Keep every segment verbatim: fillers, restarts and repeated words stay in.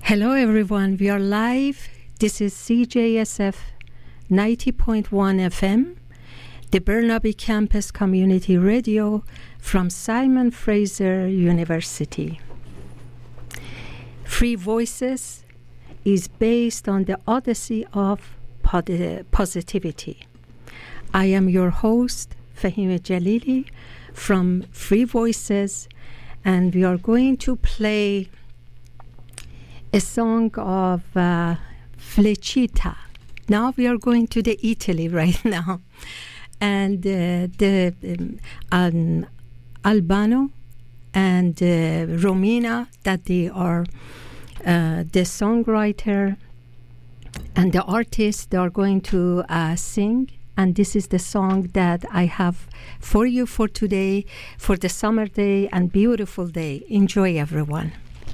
Hello everyone, we are live. This is C J S F ninety point one F M, the Burnaby Campus Community Radio from Simon Fraser University. Free Voices is based on the Odyssey of Positivity. I am your host, Fahima Jalili from Free Voices, and we are going to play a song of uh, Felicita. Now we are going to the Italy right now, and uh, the um, um, Albano and uh, Romina, that they are uh, the songwriter and the artist, they are going to uh, sing. And this is the song that I have for you for today, for the summer day and beautiful day. Enjoy, everyone.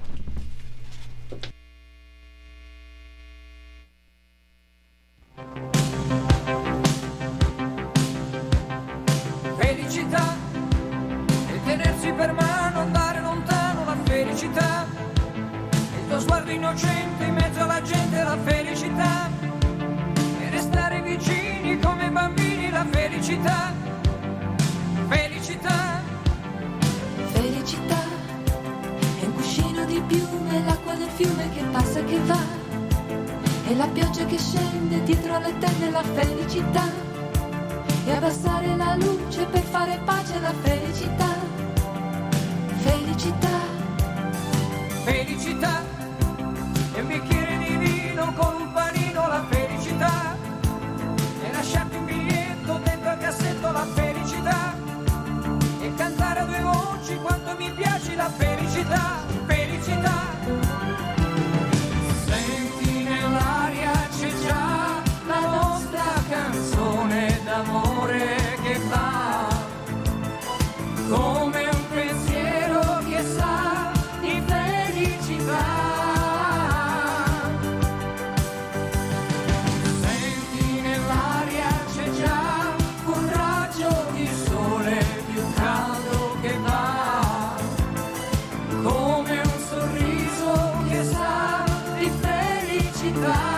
Felicità, il tenersi per mano, andare lontano, la felicità, il tuo sguardo innocente in mezzo alla gente, la felicità, e restare vicini come bambini, la felicità, felicità. Felicità, è un cuscino di piume, l'acqua del fiume che passa e che va, e la pioggia che scende dietro le tende, la felicità. E abbassare la luce per fare pace alla felicità, felicità, felicità, e un bicchiere di vino con un panino, la felicità, e lasciarti un biglietto dentro al cassetto, la felicità, e cantare a due voci quanto mi piace, la felicità, felicità. Senti nell'aria c'è già la nostra canzone d'amore che va come un pensiero che sa di felicità. Senti nell'aria c'è già un raggio di sole più caldo che va come un sorriso che sa di felicità.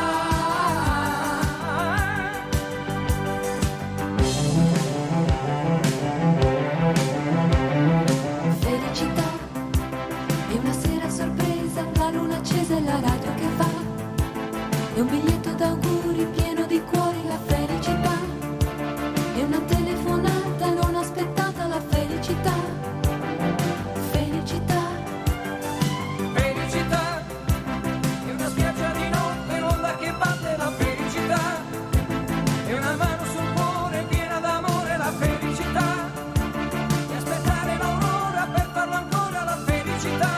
Accesa la radio che va, e un biglietto d'auguri pieno di cuori, la felicità, e una telefonata non aspettata, la felicità, felicità, felicità, e una spiaggia di notte, l'onda che batte, la felicità, e una mano sul cuore piena d'amore, la felicità, e aspettare l'aurora per farlo ancora, la felicità.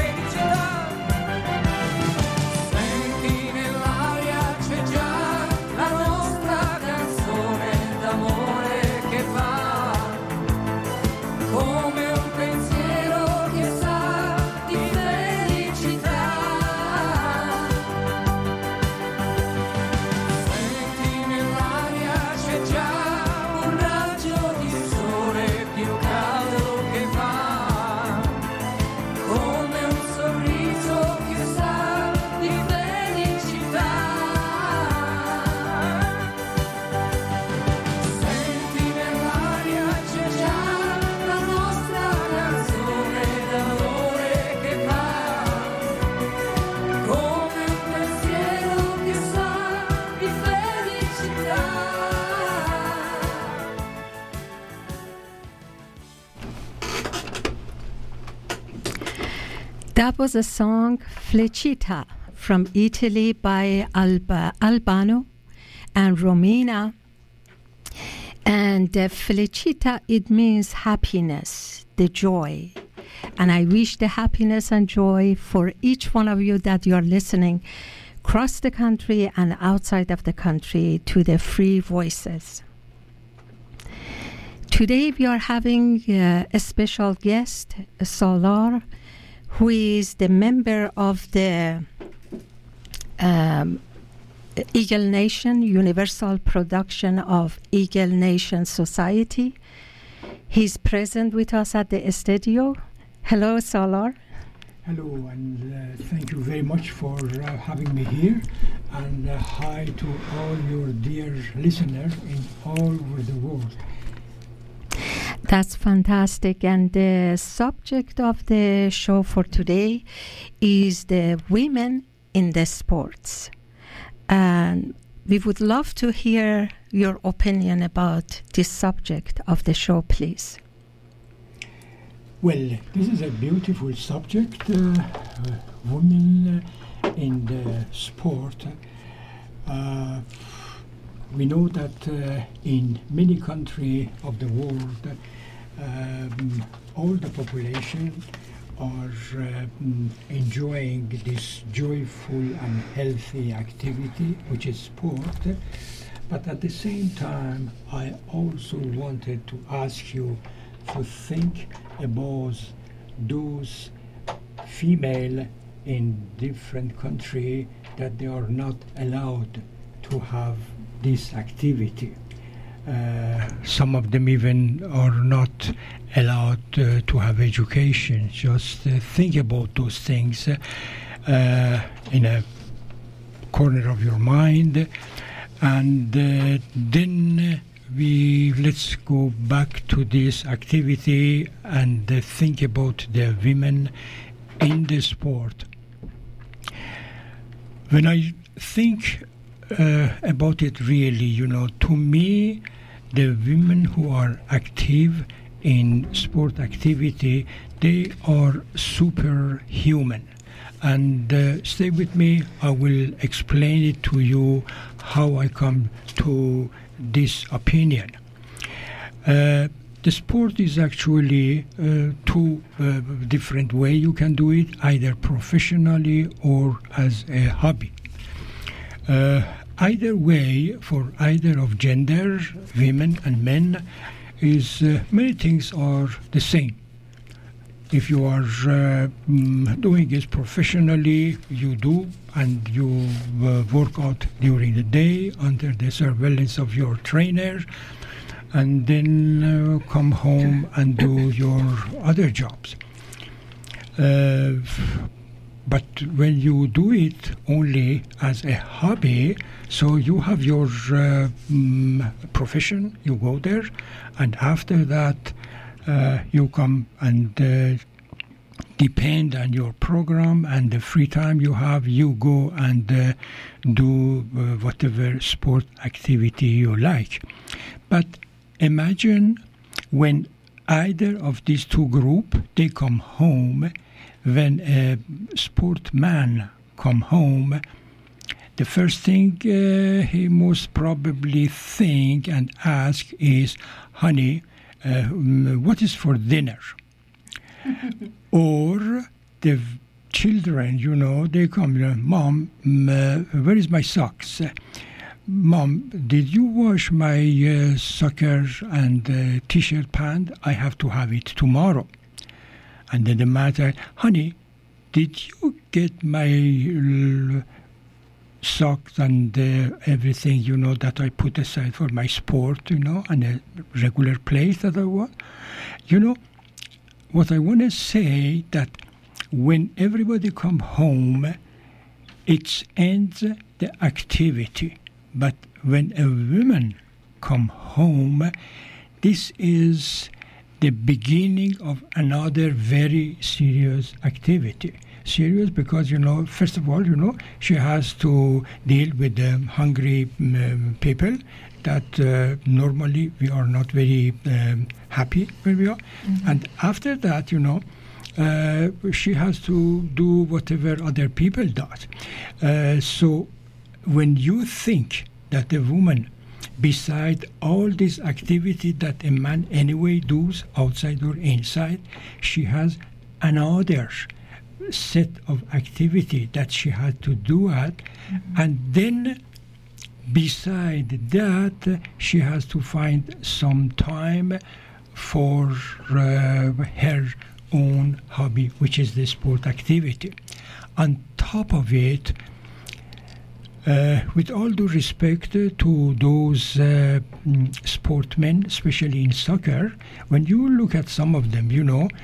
That was a song, Felicita, from Italy by Alba, Albano and Romina. And uh, Felicita, it means happiness, the joy. And I wish the happiness and joy for each one of you that you are listening across the country and outside of the country to the Free Voices. Today we are having uh, a special guest, Salar, who is the member of the um, Eagle Nation, Universal Production of Eagle Nation Society. He's present with us at the studio. Hello, Salar. Hello, and uh, thank you very much for uh, having me here, and uh, hi to all your dear listeners in all over the world. That's fantastic. And the subject of the show for today is the women in the sports. And we would love to hear your opinion about this subject of the show, please. Well, this is a beautiful subject, uh, uh, women in the sport. Uh, we know that uh, in many countries of the world, um, all the population are uh, mm, enjoying this joyful and healthy activity, which is sport. But at the same time, I also wanted to ask you to think about those female in different countries that they are not allowed to have this activity. Uh, some of them even are not allowed uh, to have education. Just uh, think about those things uh, in a corner of your mind, and uh, then we let's go back to this activity and uh, think about the women in the sport. When I think uh, about it really, you know, to me, the women who are active in sport activity, they are superhuman. And uh, stay with me, I will explain it to you how I come to this opinion. Uh, the sport is actually uh, two uh, different ways you can do it, either professionally or as a hobby. Uh, either way, for either of gender, women and men, is uh, many things are the same. If you are uh, mm, doing it professionally, you do, and you uh, work out during the day under the surveillance of your trainer, and then uh, come home and do your other jobs. Uh, but when you do it only as a hobby, so you have your uh, mm, profession, you go there, and after that, Uh, you come and uh, depend on your program, and the free time you have, you go and uh, do uh, whatever sport activity you like. But imagine when either of these two groups, they come home, when a sportman come home, the first thing uh, he most probably think and ask is, honey, Uh, what is for dinner? Or the v- children, you know, they come, uh, Mom, m- uh, where is my socks? Uh, Mom, did you wash my uh, soccer and uh, t-shirt pant? I have to have it tomorrow. And then the mother, honey, did you get my uh, socks and uh, everything, you know, that I put aside for my sport, you know, and a regular place that I want. You know, what I want to say that when everybody come home, it ends the activity. But when a woman come home, this is the beginning of another very serious activity. Serious because, you know, first of all, you know, she has to deal with the hungry um, people that uh, normally we are not very um, happy when we are. Mm-hmm. And after that, you know, uh, she has to do whatever other people does. Uh, so when you think that a woman, beside all this activity that a man anyway does, outside or inside, she has another set of activity that she had to do at, mm-hmm. and then beside that she has to find some time for uh, her own hobby, which is the sport activity. On top of it, Uh, with all due respect uh, to those uh, mm, sportmen, especially in soccer, when you look at some of them, you know,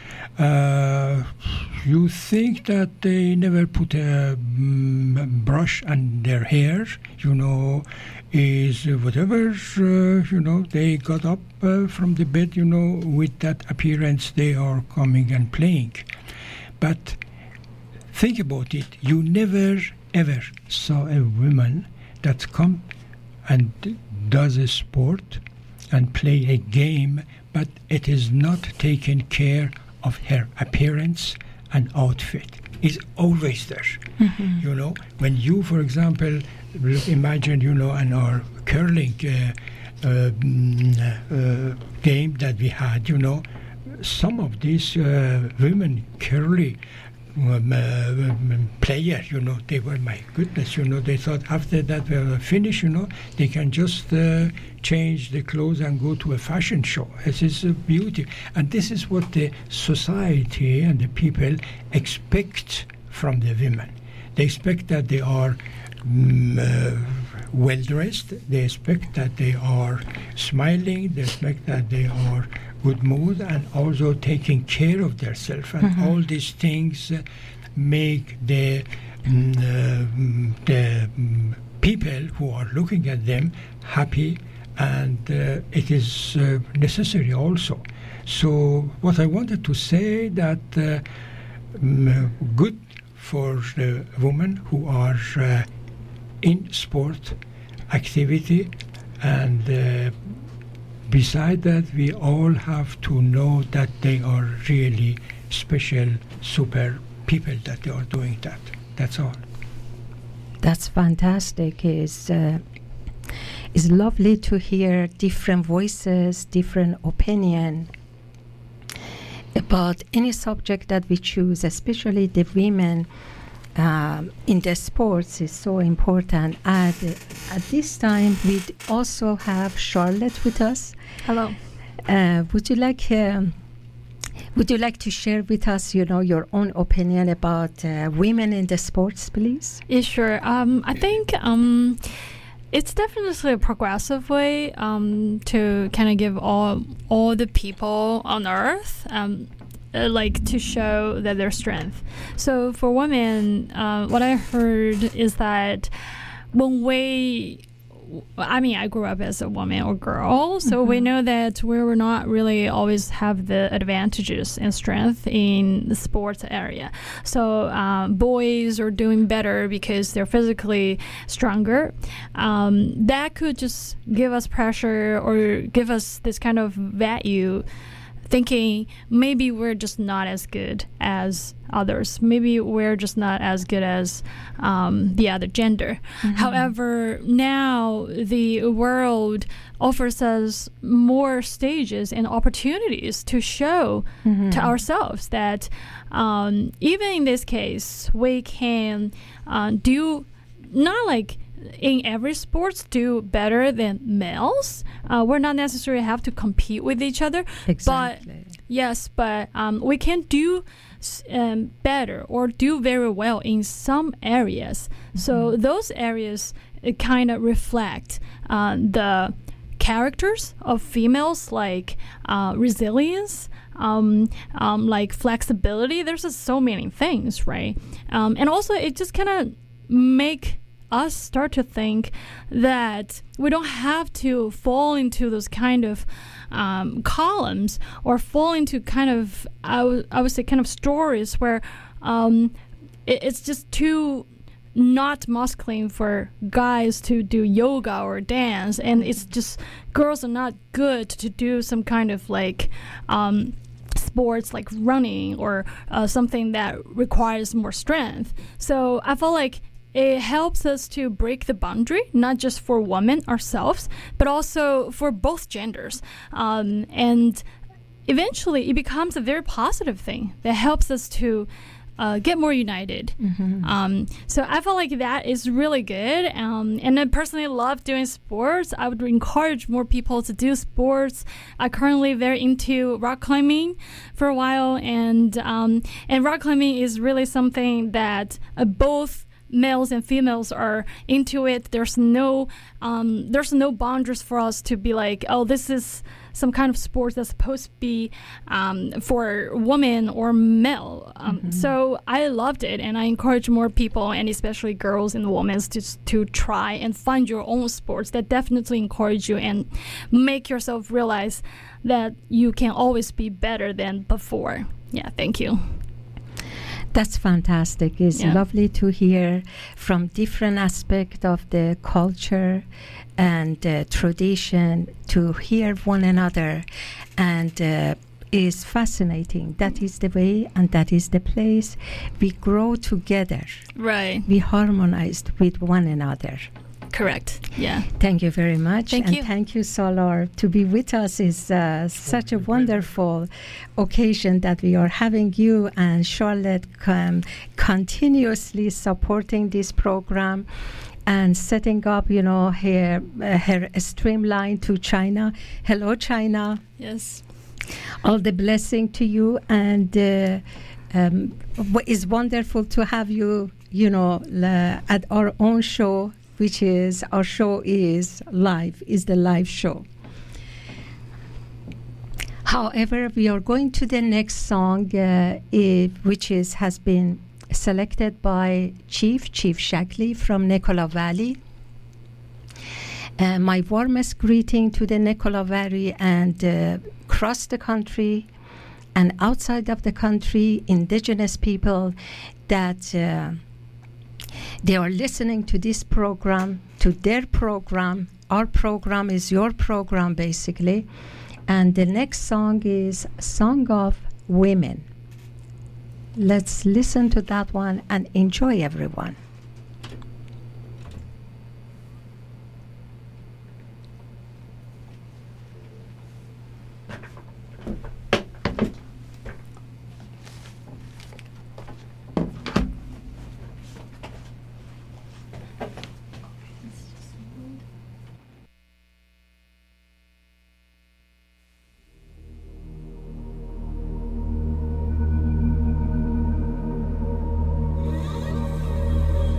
uh, you think that they never put a mm, brush on their hair, you know, is whatever, uh, you know, they got up uh, from the bed, you know, with that appearance they are coming and playing. But think about it, you never ever saw a woman that come and does a sport and play a game, but it is not taking care of her appearance and outfit. It's always there. Mm-hmm. You know, when you, for example, imagine, you know, in our curling uh, uh, uh, game that we had, you know, some of these uh, women curly Um, uh, player, you know, they were, my goodness, you know, they thought after that we were finished, you know, they can just uh, change the clothes and go to a fashion show. This is a beauty. And this is what the society and the people expect from the women. They expect that they are mm, uh, well-dressed, they expect that they are smiling, they expect that they are good mood and also taking care of themselves, and mm-hmm. all these things uh, make the mm, uh, the mm, people who are looking at them happy, and uh, it is uh, necessary also. So what I wanted to say that uh, mm, good for the women who are uh, in sport activity, and uh, beside that, we all have to know that they are really special, super people that they are doing that. That's all. That's fantastic. It's, uh, it's lovely to hear different voices, different opinion about any subject that we choose, especially the women um, in the sports is so important. And uh, at this time, we also have Charlotte with us. Hello. Uh, would you like um, would you like to share with us, you know, your own opinion about uh, women in the sports, please? Yeah, sure. Um, I think um, it's definitely a progressive way um, to kind of give all all the people on Earth um, uh, like to show that their strength. So for women, uh, what I heard is that when we I mean, I grew up as a woman or girl, so mm-hmm. we know that we will not really always have the advantages and strength in the sports area. So um, boys are doing better because they're physically stronger. Um, that could just give us pressure or give us this kind of value, thinking maybe we're just not as good as others. Maybe we're just not as good as um, the other gender. Mm-hmm. However, now the world offers us more stages and opportunities to show mm-hmm. to ourselves that um, even in this case, we can uh, do not like in every sports do better than males. Uh, we're not necessarily have to compete with each other. Exactly. But yes, but um, we can do um, better or do very well in some areas. Mm-hmm. So those areas kind of reflect uh, the characters of females, like uh, resilience, um, um, like flexibility. There's just so many things, right? Um, and also it just kind of make us start to think that we don't have to fall into those kind of um, columns or fall into kind of, I, w- I would say, kind of stories where um, it, it's just too not masculine for guys to do yoga or dance, and it's just girls are not good to do some kind of like um, sports like running or uh, something that requires more strength. So I feel like it helps us to break the boundary, not just for women ourselves, but also for both genders. Um, and eventually it becomes a very positive thing that helps us to uh, get more united. Mm-hmm. Um, so I feel like that is really good. Um, and I personally love doing sports. I would encourage more people to do sports. I'm currently very into rock climbing for a while. And, um, and rock climbing is really something that uh, both males and females are into it. There's no um, there's no boundaries for us to be like, oh, this is some kind of sport that's supposed to be um, for women or male. Um, Mm-hmm. So I loved it, and I encourage more people, and especially girls and women, to to try and find your own sports that definitely encourage you and make yourself realize that you can always be better than before. Yeah, thank you. That's fantastic. It's Yeah. lovely to hear from different aspects of the culture and uh, tradition, to hear one another, and uh, is fascinating. That is the way and that is the place we grow together. Right. We harmonized with one another. Correct. Yeah. Thank you very much. Thank and you. thank you, Solar. To be with us is uh, such a wonderful occasion that we are having you and Charlotte um, continuously supporting this program and setting up, you know, her, uh, her streamline to China. Hello, China. Yes. All the blessing to you. And uh, um, w- it's wonderful to have you, you know, la- at our own show, which is, our show is live, is the live show. However, we are going to the next song, uh, it, which is has been selected by Chief, Chief Shackley from Nicola Valley. Uh, my warmest greeting to the Nicola Valley and uh, across the country and outside of the country, indigenous people that uh, they are listening to this program, to their program. Our program is your program, basically. And the next song is Song of Women. Let's listen to that one and enjoy, everyone. Thank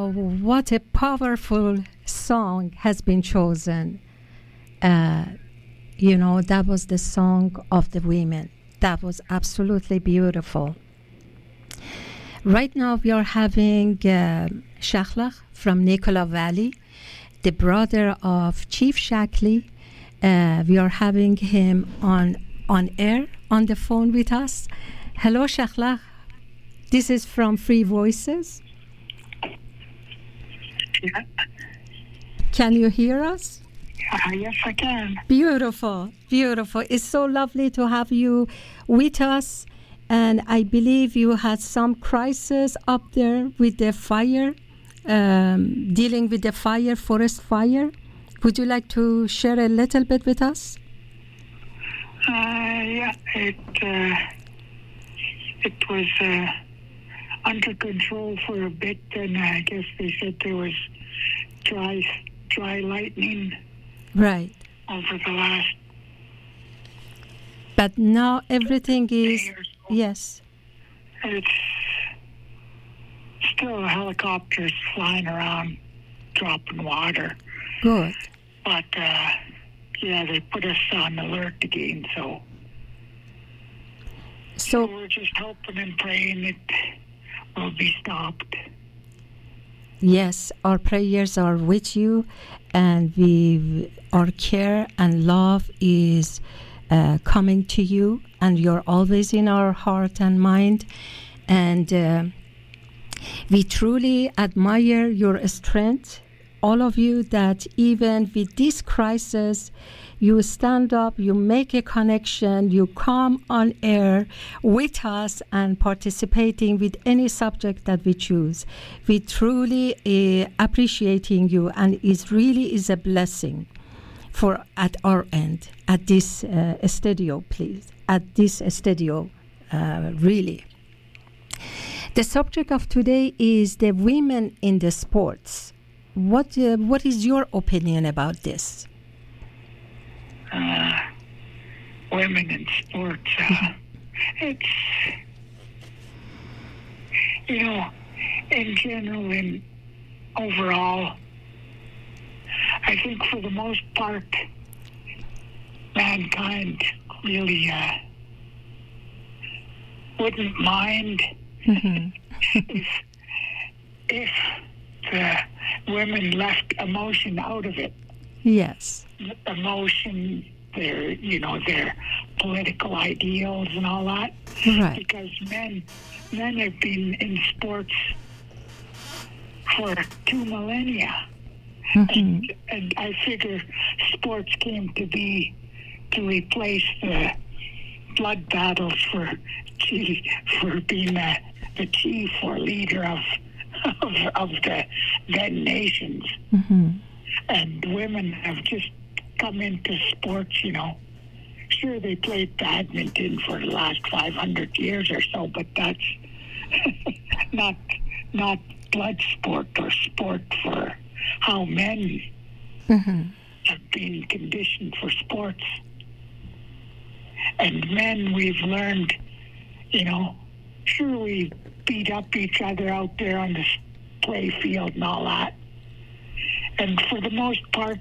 Wow, what a powerful song has been chosen. Uh, you know, that was the song of the women. That was absolutely beautiful. Right now we are having uh, Shakhlaq from Nicola Valley, the brother of Chief Shaklee. Uh, we are having him on, on air, on the phone with us. Hello, Shakhlaq. This is from Free Voices. Yeah. Can you hear us? Uh, yes, I can. Beautiful, beautiful. It's so lovely to have you with us. And I believe you had some crisis up there with the fire, um, dealing with the fire, forest fire. Would you like to share a little bit with us? Uh, yeah, it uh, it was uh, under control for a bit, and I guess they said there was dry, dry lightning. Right. Over the last. But now everything is, so. yes. It's still helicopters flying around, dropping water. Good. But, uh, yeah, they put us on alert again, so. So, so we're just hoping and praying it will be stopped. Yes, our prayers are with you, and we, our care and love is uh, coming to you, and you're always in our heart and mind. And uh, we truly admire your strength, all of you, that even with this crisis, you stand up, you make a connection, you come on air with us and participating with any subject that we choose. We truly uh, appreciating you, and it really is a blessing for at our end, at this uh, studio, please, at this studio, uh, really. The subject of today is the women in the sports. What uh, what is your opinion about this? Uh, women in sports. Uh, it's, you know, in general and overall, I think for the most part, mankind really uh, wouldn't mind Mm-hmm. if, if the women left emotion out of it. Yes. Emotion, their, you know, their political ideals and all that. Right. Because men, men have been in sports for two millennia. Mm-hmm. And, and I figure sports came to be to replace the blood battles for for being a, the chief or leader of of, of the then nations. Mm-hmm. And women have just come into sports, you know. Sure, they played badminton for the last five hundred years or so, but that's not not blood sport or sport for how men Mm-hmm. have been conditioned for sports. And men, we've learned, you know, sure we beat up each other out there on the play field and all that. And for the most part,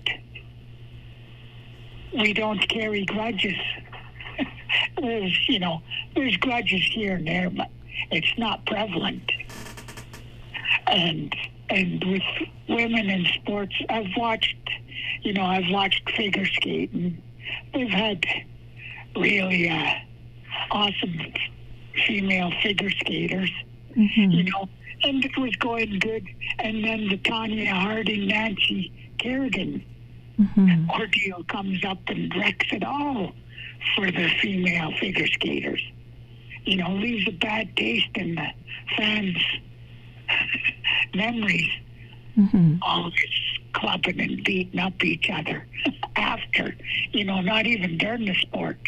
we don't carry grudges. There's, you know, there's grudges here and there, but it's not prevalent. And and with women in sports, I've watched, you know, I've watched figure skating. They've had really uh, awesome female figure skaters, Mm-hmm. you know, and it was going good. And then the Tanya Harding, Nancy Kerrigan Mm-hmm. ordeal comes up and wrecks it all for the female figure skaters. You know, leaves a bad taste in the fans' memories. Mm-hmm. Always clubbing and beating up each other after, you know, not even during the sport.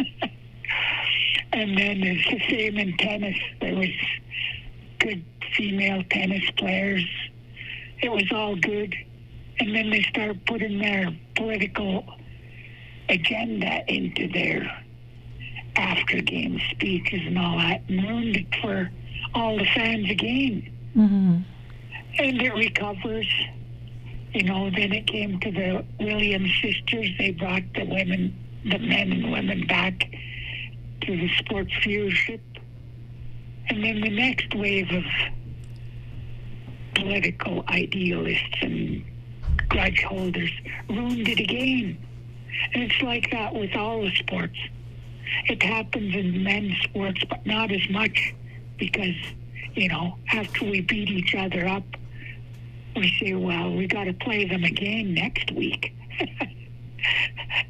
And then it's the same in tennis. There was good female tennis players. It was all good. And then they start putting their political agenda into their after-game speeches and all that, and ruined it for all the fans again. Mm-hmm. and it recovers. You know, then it came to the Williams sisters. They brought the women, the men and women back to the sports viewership. And then the next wave of political idealists and grudge holders ruined it again. And it's like that with all the sports. It happens in men's sports, but not as much because, you know, after we beat each other up, we say, well, we got to play them again next week.